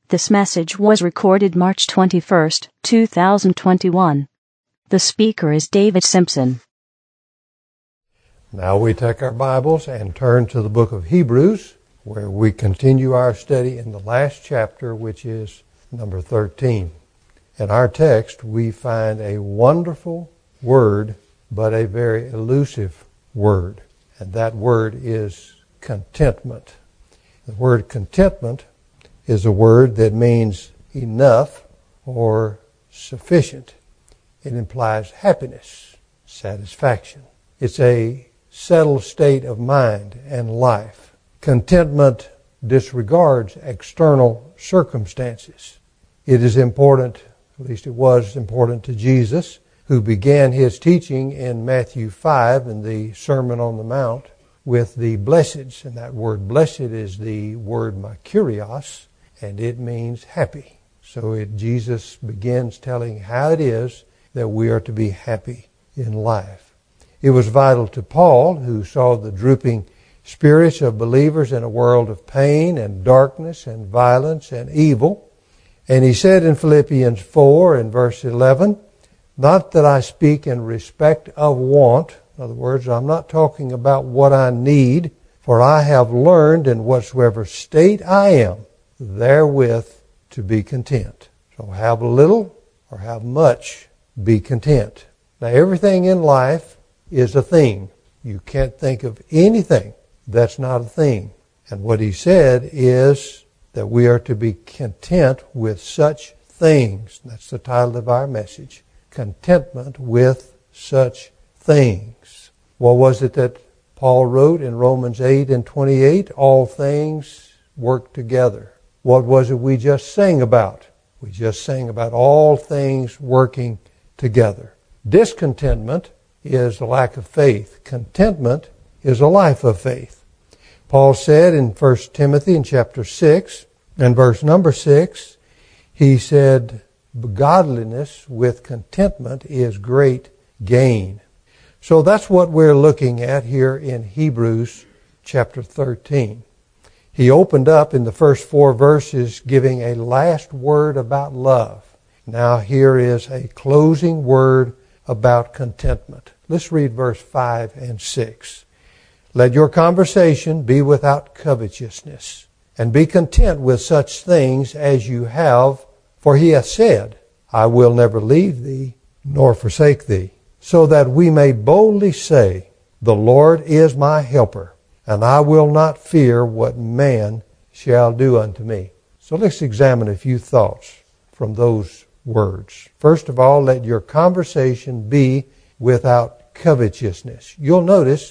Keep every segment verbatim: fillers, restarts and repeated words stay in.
This message was recorded March twenty-first, two thousand twenty-one. The speaker is David Simpson. Now we take our Bibles and turn to the book of Hebrews, where we continue our study in the last chapter, which is number thirteen. In our text, we find a wonderful word, but a very elusive word. And that word is contentment. The word contentment is a word that means enough or sufficient. It implies happiness, satisfaction. It's a settled state of mind and life. Contentment disregards external circumstances. It is important, at least it was important to Jesus, who began his teaching in Matthew five in the Sermon on the Mount with the blesseds. And that word blessed is the word makarios, and it means happy. So it, Jesus begins telling how it is that we are to be happy in life. It was vital to Paul, who saw the drooping spirits of believers in a world of pain and darkness and violence and evil. And he said in Philippians four in verse eleven, "Not that I speak in respect of want." In other words, I'm not talking about what I need, "for I have learned in whatsoever state I am, therewith to be content." So have little or have much, be content. Now everything in life is a thing. You can't think of anything that's not a thing. And what he said is that we are to be content with such things. That's the title of our message. Contentment with such things. What was it that Paul wrote in Romans eight and twenty-eight? All things work together. What was it we just sang about? We just sang about all things working together. Discontentment is a lack of faith. Contentment is a life of faith. Paul said in First Timothy in chapter six and verse number six, he said, "Godliness with contentment is great gain." So that's what we're looking at here in Hebrews chapter thirteen. He opened up in the first four verses giving a last word about love. Now here is a closing word about contentment. Let's read verse five and six. "Let your conversation be without covetousness, and be content with such things as you have, for he hath said, I will never leave thee nor forsake thee, so that we may boldly say, the Lord is my helper, and I will not fear what man shall do unto me." So let's examine a few thoughts from those words. First of all, let your conversation be without covetousness. You'll notice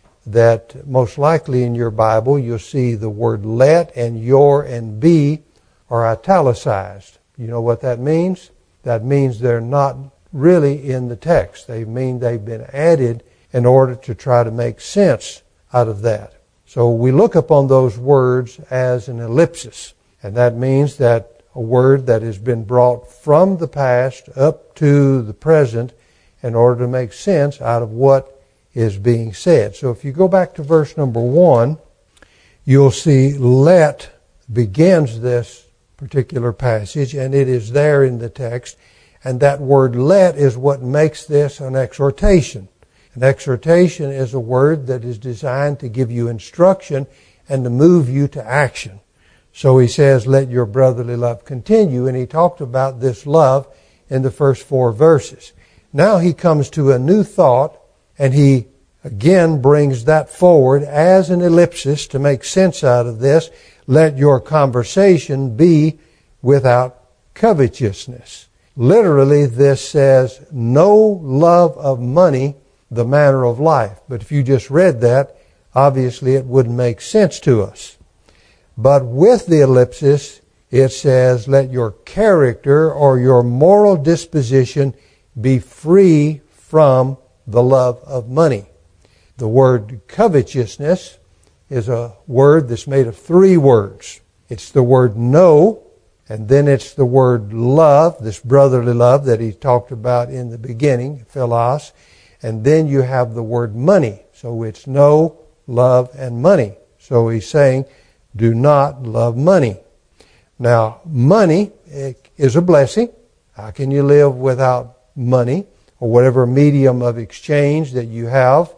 that most likely in your Bible you'll see the word let and your and be are italicized. You know what that means? That means they're not really in the text. They mean they've been added in order to try to make sense out of that. So we look upon those words as an ellipsis, and that means that a word that has been brought from the past up to the present in order to make sense out of what is being said. So if you go back to verse number one, you'll see let begins this particular passage, and it is there in the text. And that word let is what makes this an exhortation. An exhortation is a word that is designed to give you instruction and to move you to action. So he says, let your brotherly love continue. And he talked about this love in the first four verses. Now he comes to a new thought, and he again brings that forward as an ellipsis to make sense out of this. Let your conversation be without covetousness. Literally, this says, no love of money, the manner of life. But if you just read that, obviously it wouldn't make sense to us. But with the ellipsis, it says, let your character or your moral disposition be free from the love of money. The word covetousness is a word that's made of three words. It's the word know, and then it's the word love, this brotherly love that he talked about in the beginning, philos. And then you have the word money. So it's know, love, and money. So he's saying, do not love money. Now, money is a blessing. How can you live without money or whatever medium of exchange that you have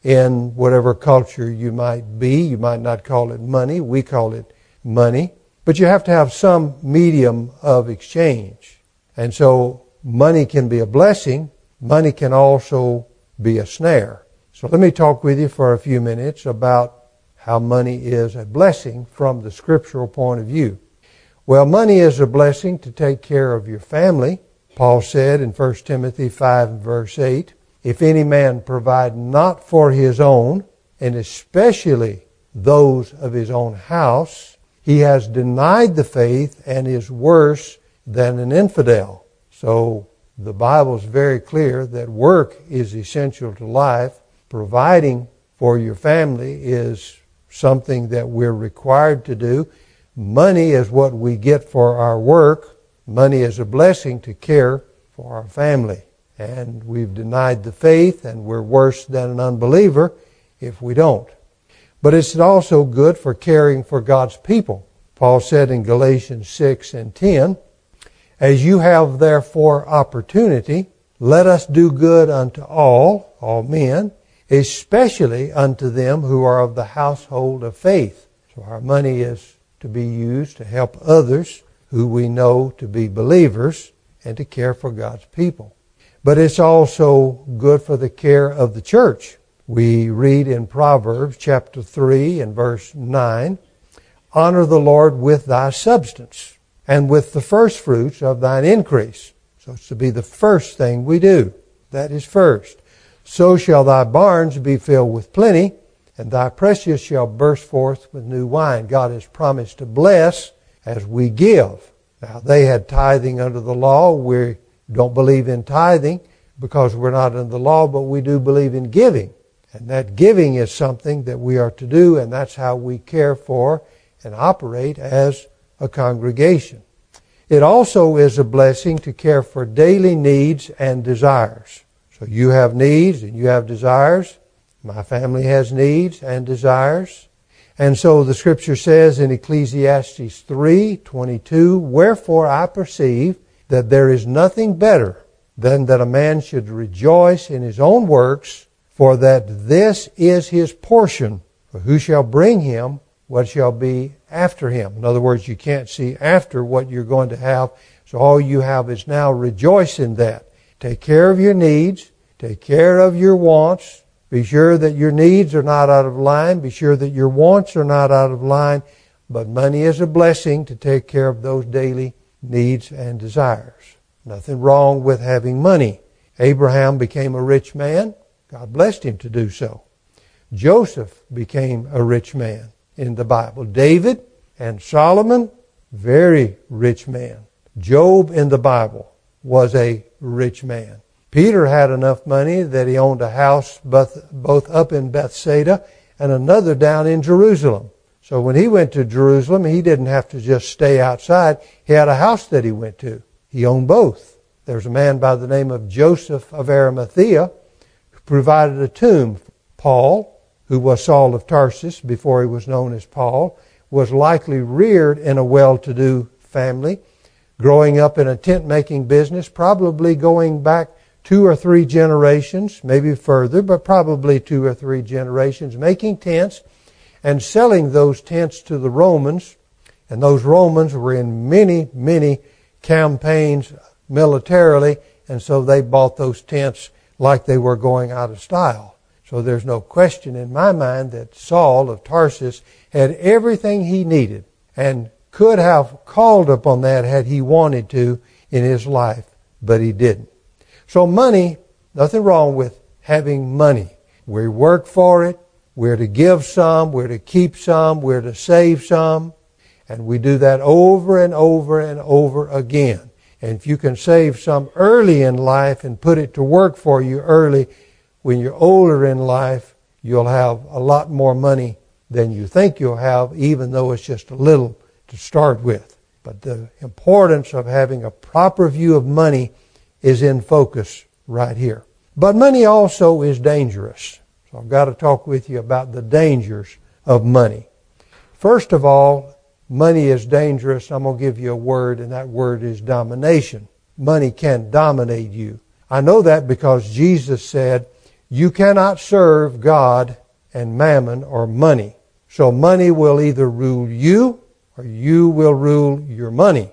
in whatever culture you might be? You might not call it money. We call it money. But you have to have some medium of exchange. And so money can be a blessing. Money can also be a snare. So let me talk with you for a few minutes about how money is a blessing from the scriptural point of view. Well, money is a blessing to take care of your family. Paul said in First Timothy five and verse eight, if any man provide not for his own, and especially those of his own house, he has denied the faith and is worse than an infidel. So the Bible is very clear that work is essential to life. Providing for your family is something that we're required to do. Money is what we get for our work. Money is a blessing to care for our family. And we've denied the faith, and we're worse than an unbeliever if we don't. But it's also good for caring for God's people. Paul said in Galatians six and ten, as you have therefore opportunity, let us do good unto all, all men, especially unto them who are of the household of faith. So our money is to be used to help others who we know to be believers and to care for God's people. But it's also good for the care of the church. We read in Proverbs chapter three and verse nine, honor the Lord with thy substance and with the first fruits of thine increase. So it's to be the first thing we do. That is first. So shall thy barns be filled with plenty, and thy precious shall burst forth with new wine. God has promised to bless as we give. Now, they had tithing under the law. We don't believe in tithing because we're not under the law, but we do believe in giving. And that giving is something that we are to do, and that's how we care for and operate as a congregation. It also is a blessing to care for daily needs and desires. So you have needs and you have desires. My family has needs and desires. And so the scripture says in Ecclesiastes three twenty-two, wherefore I perceive that there is nothing better than that a man should rejoice in his own works, for that this is his portion. For who shall bring him what shall be after him? In other words, you can't see after what you're going to have. So all you have is now rejoice in that. Take care of your needs. Take care of your wants. Be sure that your needs are not out of line. Be sure that your wants are not out of line. But money is a blessing to take care of those daily needs and desires. Nothing wrong with having money. Abraham became a rich man. God blessed him to do so. Joseph became a rich man in the Bible. David and Solomon, very rich man. Job in the Bible was a rich man. Peter had enough money that he owned a house both, both up in Bethsaida and another down in Jerusalem. So when he went to Jerusalem, he didn't have to just stay outside. He had a house that he went to. He owned both. There's a man by the name of Joseph of Arimathea who provided a tomb. Paul, who was Saul of Tarsus before he was known as Paul, was likely reared in a well-to-do family, growing up in a tent-making business, probably going back two or three generations, maybe further, but probably two or three generations, making tents and selling those tents to the Romans. And those Romans were in many, many campaigns militarily, and so they bought those tents like they were going out of style. So there's no question in my mind that Saul of Tarsus had everything he needed and could have called upon that had he wanted to in his life, but he didn't. So money, nothing wrong with having money. We work for it. We're to give some. We're to keep some. We're to save some. And we do that over and over and over again. And if you can save some early in life and put it to work for you early, when you're older in life, you'll have a lot more money than you think you'll have, even though it's just a little to start with. But the importance of having a proper view of money is in focus right here. But money also is dangerous. So I've got to talk with you about the dangers of money. First of all, money is dangerous, I'm going to give you a word, and that word is domination. Money can dominate you. I know that because Jesus said, you cannot serve God and mammon or money. So money will either rule you or you will rule your money.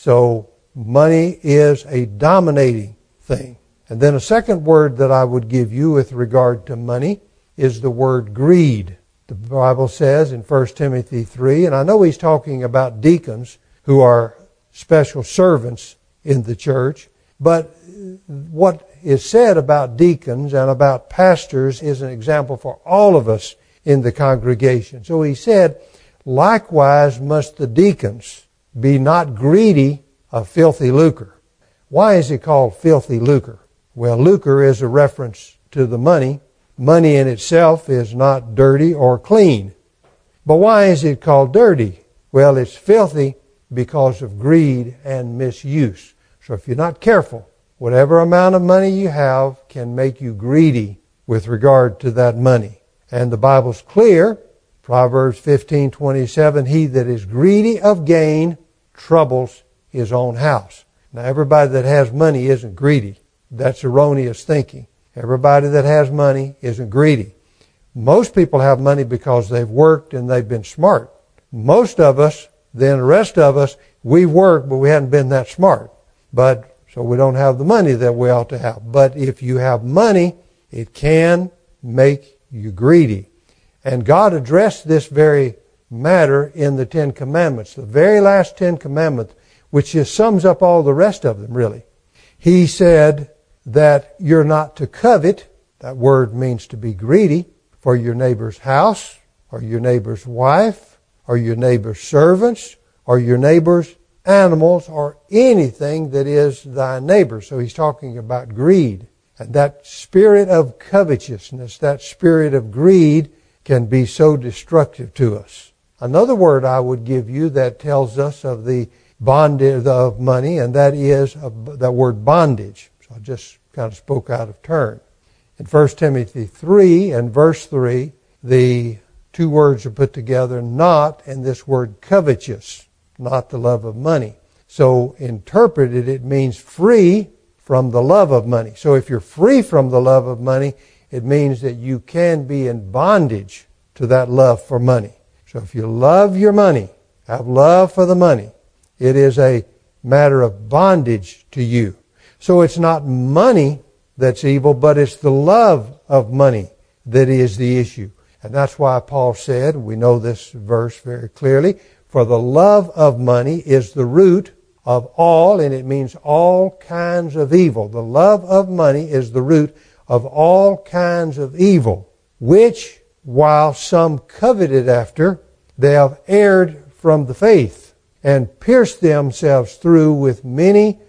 So money is a dominating thing. And then a second word that I would give you with regard to money is the word greed. The Bible says in First Timothy three, and I know he's talking about deacons who are special servants in the church, but what is said about deacons and about pastors is an example for all of us in the congregation. So he said, likewise must the deacons be not greedy of filthy lucre. Why is it called filthy lucre? Well, lucre is a reference to the money. Money in itself is not dirty or clean. But why is it called dirty? Well, it's filthy because of greed and misuse. So if you're not careful, whatever amount of money you have can make you greedy with regard to that money. And the Bible's clear. Proverbs fifteen twenty-seven, he that is greedy of gain troubles his own house. Now, everybody that has money isn't greedy. That's erroneous thinking. Everybody that has money isn't greedy. Most people have money because they've worked and they've been smart. Most of us, then the rest of us, we work, but we haven't been that smart. But so we don't have the money that we ought to have. But if you have money, it can make you greedy. And God addressed this very matter in the Ten Commandments, the very last Ten Commandments, which just sums up all the rest of them, really. He said that you're not to covet, that word means to be greedy, for your neighbor's house, or your neighbor's wife, or your neighbor's servants, or your neighbor's animals, or anything that is thy neighbor. So he's talking about greed. And that spirit of covetousness, that spirit of greed, can be so destructive to us. Another word I would give you that tells us of the bondage of money, and that is that word bondage. So I just kind of spoke out of turn. In First Timothy three and verse three, the two words are put together, not, and this word covetous, not the love of money. So interpreted, it means free from the love of money. So if you're free from the love of money, it means that you can be in bondage to that love for money. So if you love your money, have love for the money, it is a matter of bondage to you. So it's not money that's evil, but it's the love of money that is the issue. And that's why Paul said, we know this verse very clearly, for the love of money is the root of all, and it means all kinds of evil. The love of money is the root of all kinds of evil, which, while some coveted after, they have erred from the faith and pierced themselves through with many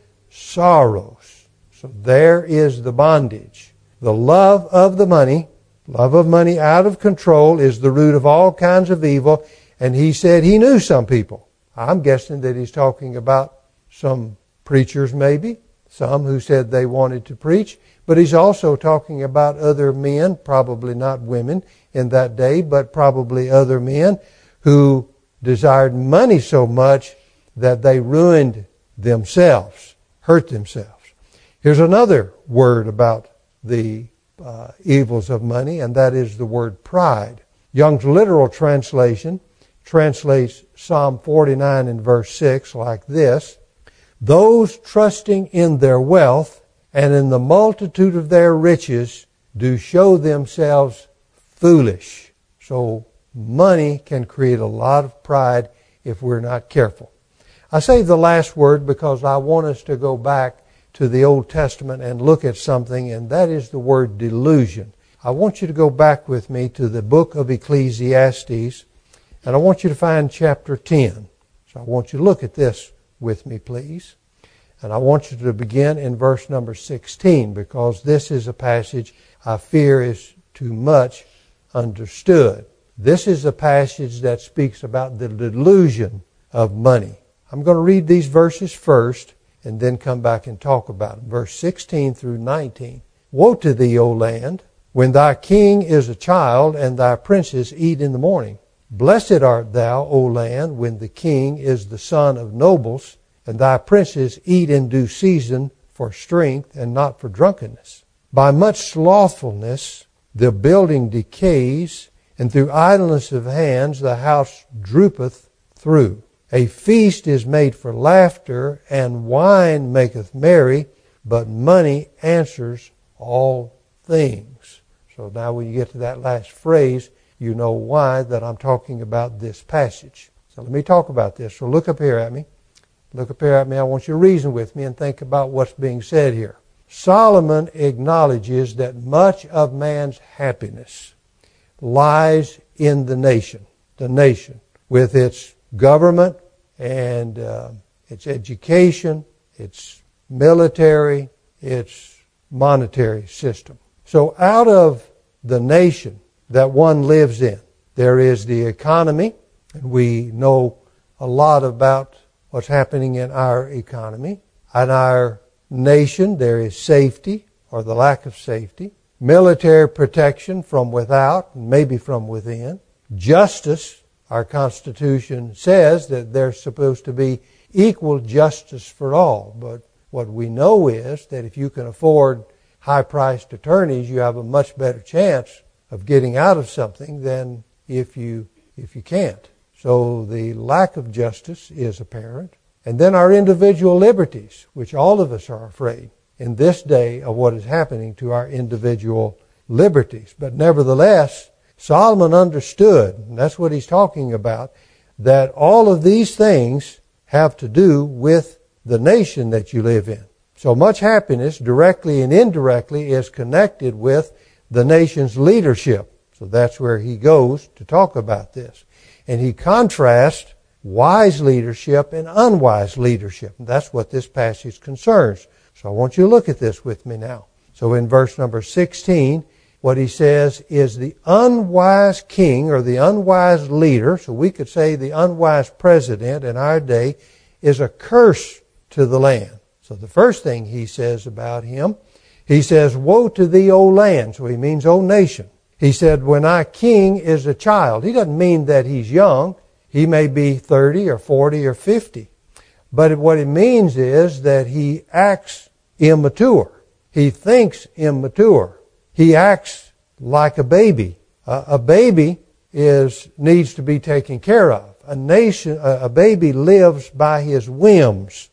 sorrows. So there is the bondage. The love of the money, love of money out of control, is the root of all kinds of evil. And he said he knew some people. I'm guessing that he's talking about some preachers maybe, some who said they wanted to preach. But he's also talking about other men, probably not women in that day, but probably other men who desired money so much that they ruined themselves, hurt themselves. Here's another word about the uh, evils of money, and that is the word pride. Young's literal translation translates Psalm forty-nine and verse six like this: those trusting in their wealth and in the multitude of their riches do show themselves foolish. So money can create a lot of pride if we're not careful. I say the last word because I want us to go back to the Old Testament and look at something, and that is the word delusion. I want you to go back with me to the book of Ecclesiastes, and I want you to find chapter ten. So I want you to look at this with me, please. And I want you to begin in verse number sixteen, because this is a passage I fear is too much understood. This is a passage that speaks about the delusion of money. I'm going to read these verses first and then come back and talk about them. Verse sixteen through nineteen. Woe to thee, O land, when thy king is a child and thy princes eat in the morning. Blessed art thou, O land, when the king is the son of nobles, and thy princes eat in due season for strength and not for drunkenness. By much slothfulness the building decays, and through idleness of hands the house droopeth through. A feast is made for laughter, and wine maketh merry, but money answers all things. So now when you get to that last phrase, you know why that I'm talking about this passage. So let me talk about this. So look up here at me. Look up here at me. I want you to reason with me and think about what's being said here. Solomon acknowledges that much of man's happiness lies in the nation. The nation, with its government and uh, its education, its military, its monetary system. So out of the nation that one lives in, there is the economy, and we know a lot about what's happening in our economy. In our nation, there is safety, or the lack of safety, military protection from without, and maybe from within, justice. Our Constitution says that there's supposed to be equal justice for all, but what we know is that if you can afford high-priced attorneys, you have a much better chance of getting out of something than if you if you can't. So the lack of justice is apparent. And then our individual liberties, which all of us are afraid in this day of what is happening to our individual liberties. But nevertheless, Solomon understood, and that's what he's talking about, that all of these things have to do with the nation that you live in. So much happiness, directly and indirectly, is connected with the nation's leadership. So that's where he goes to talk about this. And he contrasts wise leadership and unwise leadership. And that's what this passage concerns. So I want you to look at this with me now. So in verse number sixteen, what he says is the unwise king or the unwise leader, so we could say the unwise president in our day, is a curse to the land. So the first thing he says about him, he says, woe to thee, O land. So he means, O nation. He said, when thy king is a child. He doesn't mean that he's young. He may be thirty or forty or fifty. But what it means is that he acts immature. He thinks immature. He acts like a baby. Uh, a baby is needs to be taken care of. A nation, a baby lives by his whims.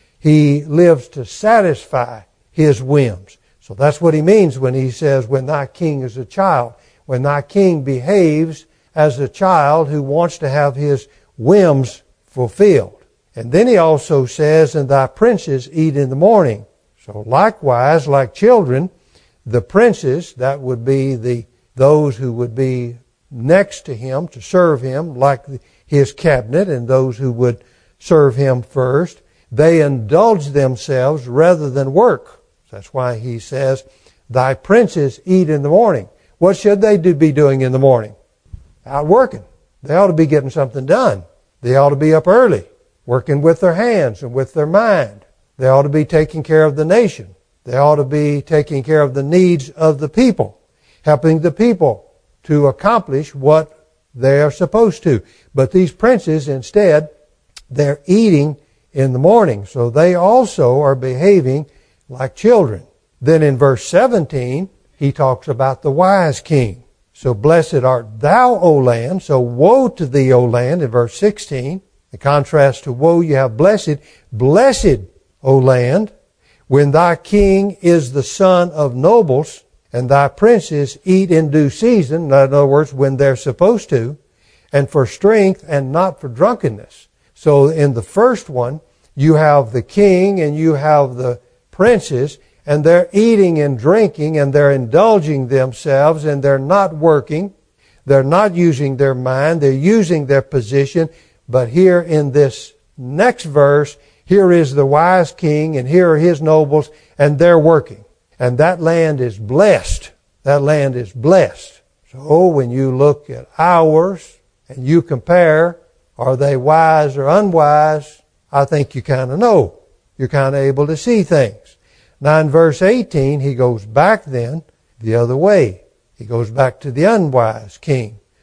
He lives to satisfy his whims. So that's what he means when he says, when thy king is a child. When thy king behaves as a child who wants to have his whims fulfilled. And then he also says, and thy princes eat in the morning. So likewise, like children, the princes, that would be the those who would be next to him to serve him, like his cabinet, and those who would serve him first, they indulge themselves rather than work. That's why he says, thy princes eat in the morning. What should they do, be doing in the morning? Out working. They ought to be getting something done. They ought to be up early, working with their hands and with their mind. They ought to be taking care of the nation. They ought to be taking care of the needs of the people, helping the people to accomplish what they are supposed to. But these princes, instead, they're eating in the morning. So they also are behaving like children. Then in verse seventeen, he talks about the wise king. So blessed art thou, O land. So woe to thee, O land, in verse sixteen. In contrast to woe, you have blessed. Blessed, O land, when thy king is the son of nobles, and thy princes eat in due season, in other words, when they're supposed to, and for strength and not for drunkenness. So in the first one, you have the king and you have the princes, and they're eating and drinking, and they're indulging themselves, and they're not working. They're not using their mind. They're using their position. But here in this next verse, here is the wise king, and here are his nobles, and they're working. And that land is blessed. That land is blessed. So when you look at ours, and you compare, are they wise or unwise? I think you kind of know. You're kind of able to see things. Now in verse eighteen, he goes back then the other way. He goes back to the unwise king.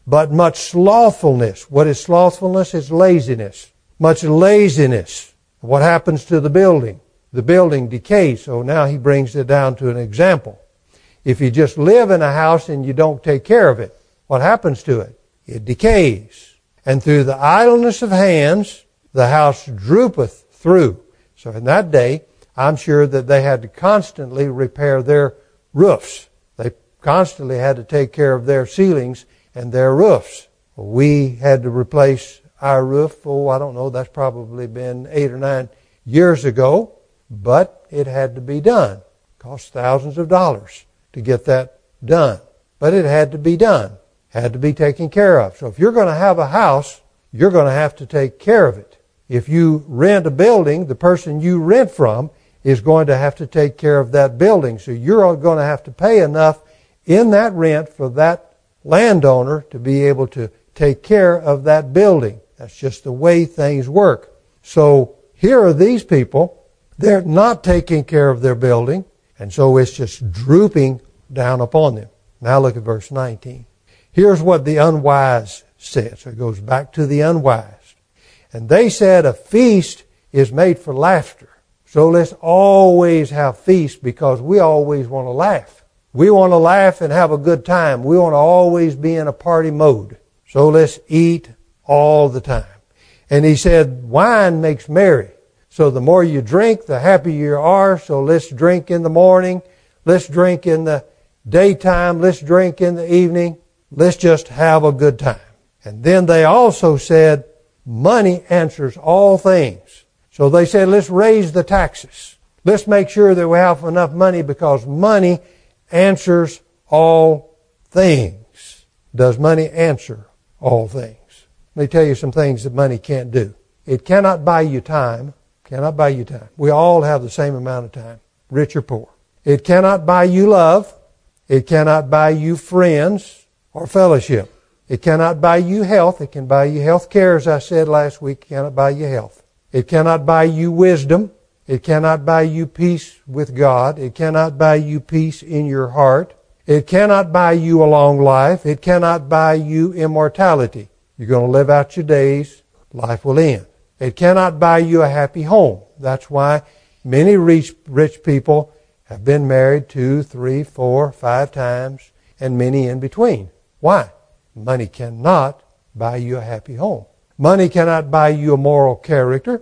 but much slothfulness. What is slothfulness? It's laziness. Much laziness. What happens to the building? The building decays. So now he brings it down to an example. If you just live in a house and you don't take care of it, what happens to it? It decays. And through the idleness of hands, the house droopeth through. So in that day, I'm sure that they had to constantly repair their roofs. They constantly had to take care of their ceilings and their roofs. We had to replace our roof, oh, I don't know, that's probably been eight or nine years ago, but it had to be done. It cost thousands of dollars to get that done. But it had to be done. Had to be taken care of. So if you're going to have a house, you're going to have to take care of it. If you rent a building, the person you rent from is going to have to take care of that building. So you're going to have to pay enough in that rent for that landowner to be able to take care of that building. That's just the way things work. So here are these people. They're not taking care of their building, and so it's just drooping down upon them. Now look at verse nineteen. Here's what the unwise said. So it goes back to the unwise. And they said, a feast is made for laughter. So let's always have feasts because we always want to laugh. We want to laugh and have a good time. We want to always be in a party mode. So let's eat all the time. And he said, wine makes merry. So the more you drink, the happier you are. So let's drink in the morning. Let's drink in the daytime. Let's drink in the evening. Let's just have a good time. And then they also said, money answers all things. So they said, let's raise the taxes. Let's make sure that we have enough money because money answers all things. Does money answer all things? Let me tell you some things that money can't do. It cannot buy you time. Cannot buy you time. We all have the same amount of time, rich or poor. It cannot buy you love. It cannot buy you friends or fellowship. It cannot buy you health. It can buy you health care, as I said last week. It cannot buy you health. It cannot buy you wisdom. It cannot buy you peace with God. It cannot buy you peace in your heart. It cannot buy you a long life. It cannot buy you immortality. You're going to live out your days. Life will end. It cannot buy you a happy home. That's why many rich, rich people have been married two, three, four, five times, and many in between. Why? Money cannot buy you a happy home. Money cannot buy you a moral character.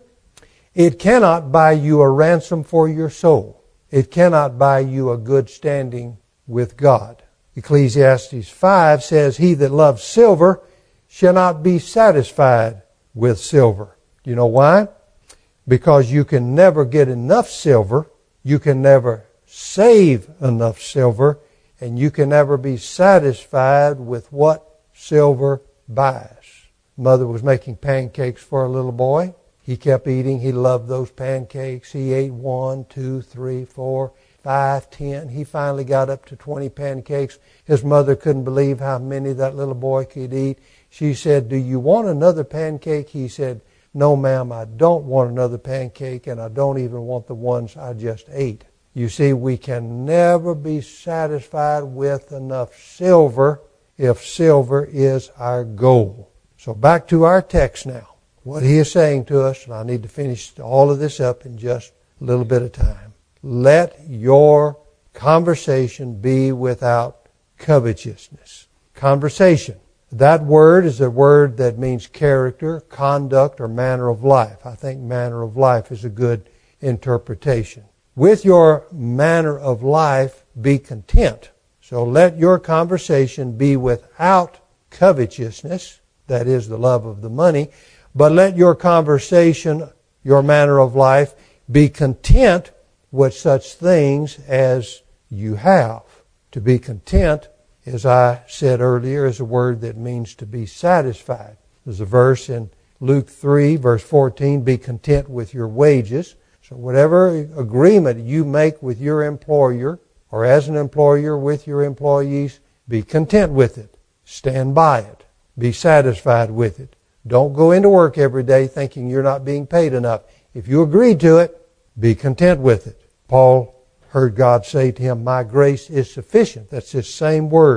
It cannot buy you a ransom for your soul. It cannot buy you a good standing with God. Ecclesiastes five says, he that loves silver shall not be satisfied with silver. You know why? Because you can never get enough silver. You can never save enough silver. And you can never be satisfied with what silver buys. Mother was making pancakes for a little boy. He kept eating. He loved those pancakes. He ate one, two, three, four, five, ten. He finally got up to twenty pancakes. His mother couldn't believe how many that little boy could eat. She said, do you want another pancake? He said, no, ma'am, I don't want another pancake, and I don't even want the ones I just ate. You see, we can never be satisfied with enough silver if silver is our goal. So back to our text now. What he is saying to us, and I need to finish all of this up in just a little bit of time. Let your conversation be without covetousness. Conversation. That word is a word that means character, conduct, or manner of life. I think manner of life is a good interpretation. With your manner of life, be content. So let your conversation be without covetousness, that is the love of the money, but let your conversation, your manner of life, be content with such things as you have. To be content, as I said earlier, is a word that means to be satisfied. There's a verse in Luke three, verse fourteen, be content with your wages. So whatever agreement you make with your employer, or as an employer with your employees, be content with it. Stand by it. Be satisfied with it. Don't go into work every day thinking you're not being paid enough. If you agreed to it, be content with it. Paul heard God say to him, my grace is sufficient. That's this same word.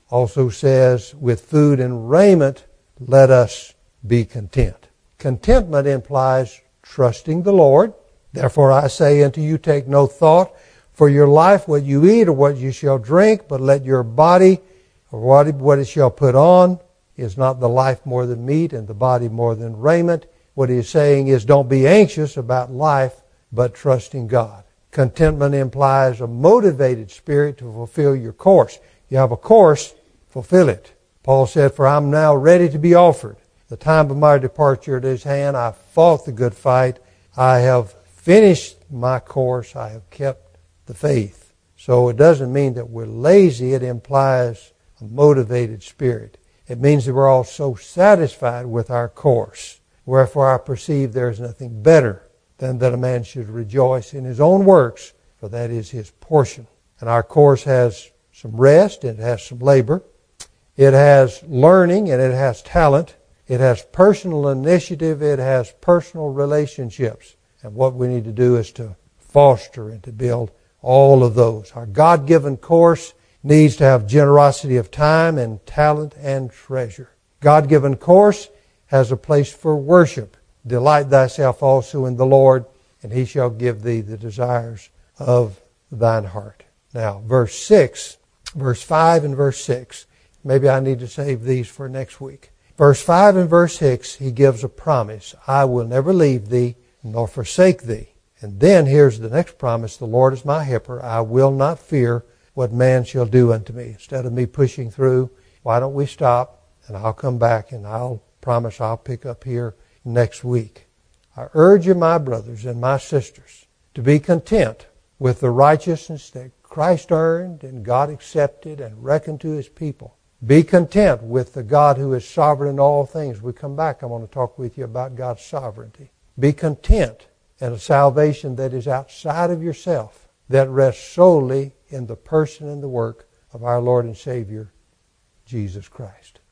also says, with food and raiment, let us be content. Contentment implies trusting the Lord. Therefore I say unto you, take no thought for your life, what you eat or what you shall drink, but let your body, or what, what it shall put on, is not the life more than meat and the body more than raiment. What he's saying is don't be anxious about life, but trust in God. Contentment implies a motivated spirit to fulfill your course. You have a course, fulfill it. Paul said, for I'm now ready to be offered. The time of my departure at his hand, I fought the good fight. I have finished my course. I have kept the faith. So it doesn't mean that we're lazy. It implies a motivated spirit. It means that we're all so satisfied with our course. Wherefore I perceive there is nothing better than that a man should rejoice in his own works, for that is his portion. And our course has some rest, it has some labor, it has learning, and it has talent, it has personal initiative, it has personal relationships. And what we need to do is to foster and to build all of those. Our God-given course needs to have generosity of time and talent and treasure. God-given course has a place for worship. Delight thyself also in the Lord, and he shall give thee the desires of thine heart. Now, verse six, verse five and verse six. Maybe I need to save these for next week. Verse five and verse six, he gives a promise. I will never leave thee nor forsake thee. And then here's the next promise. The Lord is my helper. I will not fear what man shall do unto me. Instead of me pushing through, why don't we stop and I'll come back and I'll promise I'll pick up here next week. I urge you, my brothers and my sisters, to be content with the righteousness that Christ earned and God accepted and reckoned to his people. Be content with the God who is sovereign in all things. We come back, I want to talk with you about God's sovereignty. Be content in a salvation that is outside of yourself, that rests solely in the person and the work of our Lord and Savior, Jesus Christ.